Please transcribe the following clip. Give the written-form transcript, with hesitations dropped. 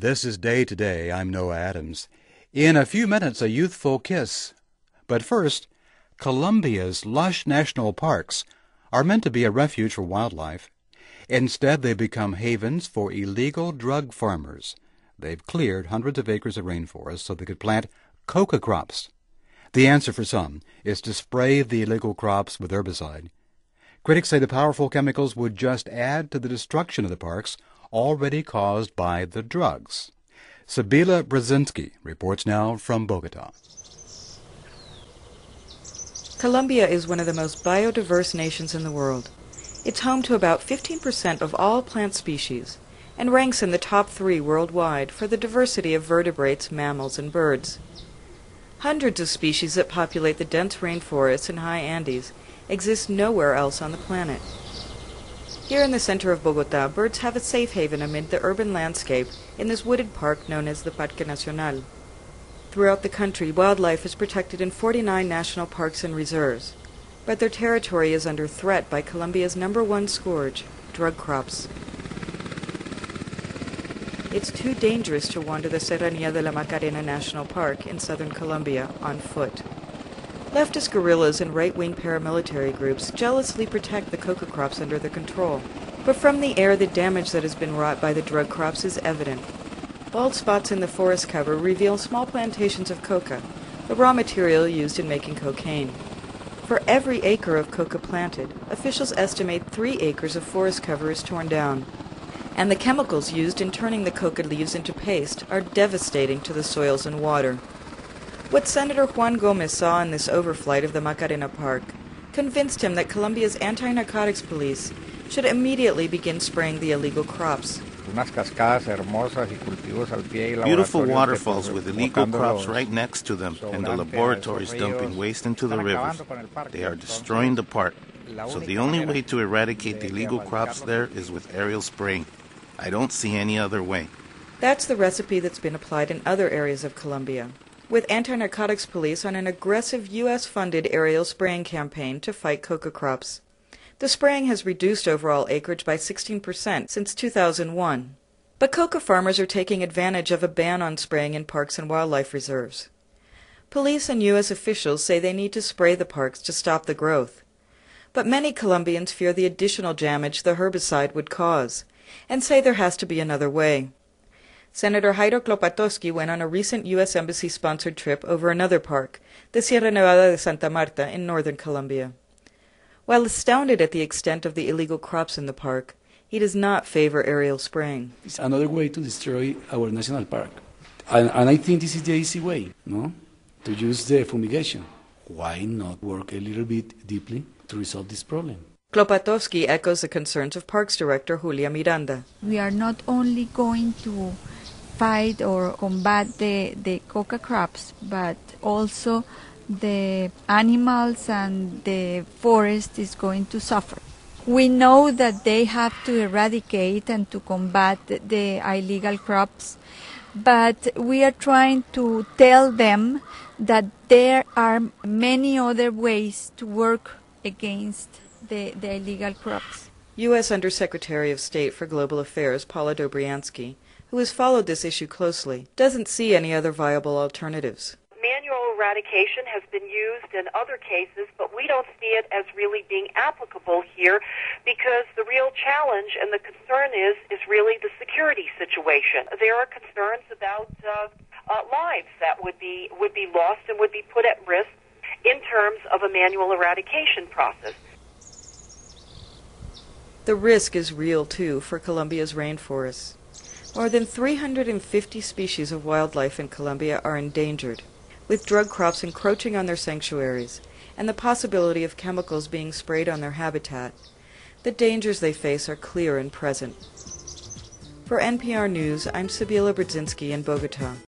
This is Day to Day. I'm Noah Adams. In a few minutes, a youthful kiss. But first, Colombia's lush national parks are meant to be a refuge for wildlife. Instead, they become havens for illegal drug farmers. They've cleared hundreds of acres of rainforest so they could plant coca crops. The answer for some is to spray the illegal crops with herbicide. Critics say the powerful chemicals would just add to the destruction of the parks already caused by the drugs. Sybilla Brzezinski reports now from Bogota. Colombia is one of the most biodiverse nations in the world. It's home to about 15% of all plant species and ranks in the top 3 worldwide for the diversity of vertebrates, mammals, and birds. Hundreds of species that populate the dense rainforests and high Andes exist nowhere else on the planet. Here in the center of Bogota, birds have a safe haven amid the urban landscape in this wooded park known as the Parque Nacional. Throughout the country, wildlife is protected in 49 national parks and reserves, but their territory is under threat by Colombia's #1 scourge, drug crops. It's too dangerous to wander the Serranía de la Macarena National Park in southern Colombia on foot. Leftist guerrillas and right-wing paramilitary groups jealously protect the coca crops under their control. But from the air, the damage that has been wrought by the drug crops is evident. Bald spots in the forest cover reveal small plantations of coca, the raw material used in making cocaine. For every acre of coca planted, officials estimate 3 acres of forest cover is torn down. And the chemicals used in turning the coca leaves into paste are devastating to the soils and water. What Senator Juan Gomez saw in this overflight of the Macarena Park convinced him that Colombia's anti-narcotics police should immediately begin spraying the illegal crops. Beautiful waterfalls with illegal crops right next to them, and the laboratories dumping waste into the rivers. They are destroying the park. So the only way to eradicate the illegal crops there is with aerial spraying. I don't see any other way. That's the recipe that's been applied in other areas of Colombia, with anti-narcotics police on an aggressive U.S.-funded aerial spraying campaign to fight coca crops. The spraying has reduced overall acreage by 16% since 2001. But coca farmers are taking advantage of a ban on spraying in parks and wildlife reserves. Police and U.S. officials say they need to spray the parks to stop the growth. But many Colombians fear the additional damage the herbicide would cause, and say there has to be another way. Senator Jairo Klopatowski went on a recent U.S. Embassy-sponsored trip over another park, the Sierra Nevada de Santa Marta in northern Colombia. While astounded at the extent of the illegal crops in the park, he does not favor aerial spraying. It's another way to destroy our national park. And I think this is the easy way, no? To use the fumigation. Why not work a little bit deeply to resolve this problem? Klopatowski echoes the concerns of Parks Director Julia Miranda. We are not only going to fight or combat the coca crops, but also the animals and the forest is going to suffer. We know that they have to eradicate and to combat the illegal crops, but we are trying to tell them that there are many other ways to work against the illegal crops. U.S. Undersecretary of State for Global Affairs Paula Dobriansky, who has followed this issue closely, doesn't see any other viable alternatives. Manual eradication has been used in other cases, but we don't see it as really being applicable here because the real challenge and the concern is really the security situation. There are concerns about lives that would be lost and would be put at risk in terms of a manual eradication process. The risk is real, too, for Colombia's rainforests. More than 350 species of wildlife in Colombia are endangered, with drug crops encroaching on their sanctuaries and the possibility of chemicals being sprayed on their habitat. The dangers they face are clear and present. For NPR News, I'm Sybilla Brzezinski in Bogota.